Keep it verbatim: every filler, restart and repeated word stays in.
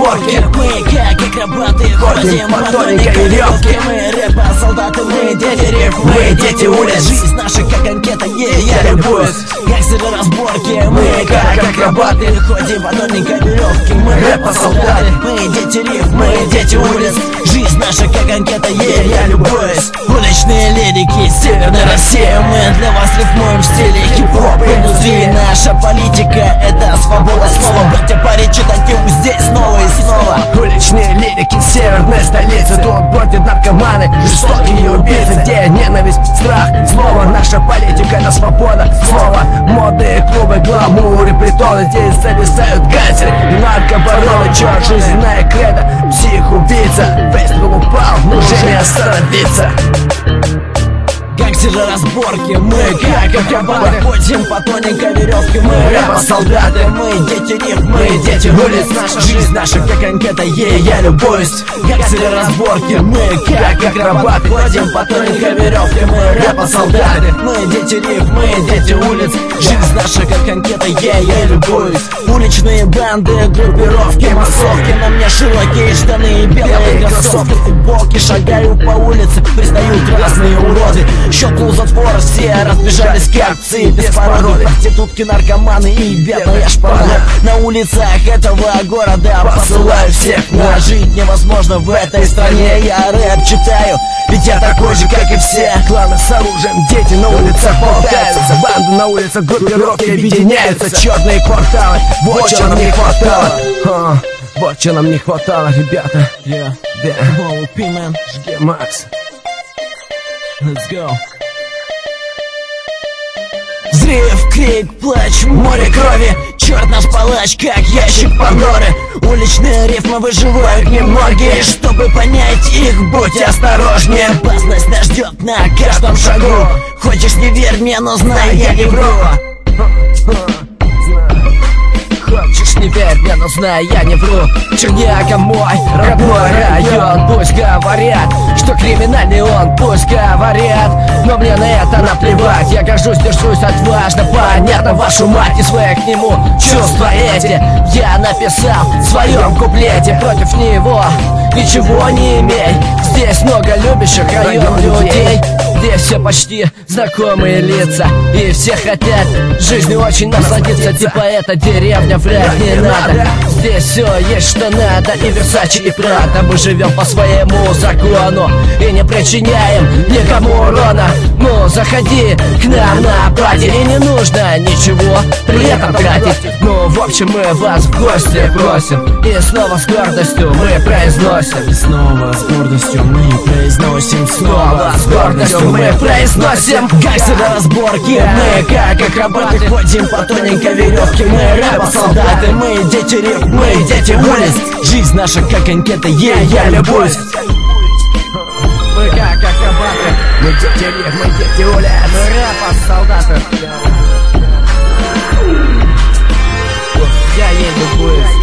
разборки. Мы как акробаты ходим по тоненькой веревке. Мы рэпа-солдаты, мы дети риф, Мы дети улиц. Жизнь наша как анкета, ей я любуюсь. Гангстеры разборки, мы как акробаты ходим по тоненькой веревке. Мы рэпа-солдаты, мы дети риф, мы дети улиц. Жизнь наша как анкета, ей я любуюсь. Уличные лирики, Северной России. Мы для вас рифмуем в стиле хип-хоп индустрии. Наша политика — это свобода слова. Братья пари читать его здесь снова и снова. Уличные лирики, северной столицы. Тут бродят наркоманы, жестокие убийцы. Где ненависть, страх, слово. Наша политика — это свобода слова. Моды, клубы, гламур и притоны. Здесь зависают гангстеры и наркобароны. Черт, жизненная кредо, псих-убийца. Фейсбук упал, но уже не остановиться. Гангстеры разборки, мы как акробаты ходим по тоненькой веревке. Мы рэпа-солдаты, мы дети риф, мы дети улиц. Наша жизнь наша как анкета, ей я любуюсь. Гангстеры разборки, мы как акробаты ходим по тоненькой веревке. Мы рэпа-солдаты, мы дети риф, мы дети улиц. Жизнь наша как анкета, ей я любуюсь. Уличные банды, группировки, массовки. На мне широкие штаны и белые кроссовки. Футболки, шагаю по улице, пристают разные уроды. Щелкнул затвор, все разбежались к акции без пароли. Проститутки, наркоманы и бедная шпана. На улицах этого города посылаю всех на. Жить невозможно в этой стране. Я рэп читаю, ведь я такой же, как и все. Кланы с оружием, дети на улицах болтаются. Банды на улицах, группировки объединяются. Черные кварталы, вот чего нам не хватало. а, Вот чего нам не хватало, ребята. Yeah, Да, oh, P-man, жги Макс. let's go. Взрыв, крик, плач, море крови. Черт наш палач, как ящик Пандоры. Уличные рифмы выживают немногие. Чтобы понять их, будьте осторожнее. Опасность нас ждет на каждом шагу. Хочешь, не верь мне, но знай, я не вру. Хочешь, не верь мне, но знай, я не вру. Черняка мой, родной район. Пусть говорят, что криминальный он. Пусть говорят, но мне на это наплевать. Я горжусь, держусь отважно. Понятно, вашу мать, и свои к нему чувства эти я написал в своем куплете. Против него ничего не имей. Здесь много любящих район людей. Здесь все почти знакомые лица, и все хотят жизнью очень насладиться. Типа эта деревня вряд не надо. Здесь все есть что надо, и Версачи, и Прада. Мы живем по своему закону и не причиняем никому урона. Ну, заходи к нам на пати, и не нужно ничего при этом тратить. Ну, в общем, мы вас в гости просим, и снова с гордостью мы произносим. И снова с гордостью мы произносим. Снова с гордостью мы произносим. Гангстеры разборки, мы как акробаты ходим по тоненькой веревке. Мы рэпа-солдаты, мы дети риф, мы дети улиц. Жизнь наша как анкета, ей я любуюсь. Мы как акробаты, мы дети риф, мы дети улиц. Мы рэпа-солдаты, я ей любуюсь.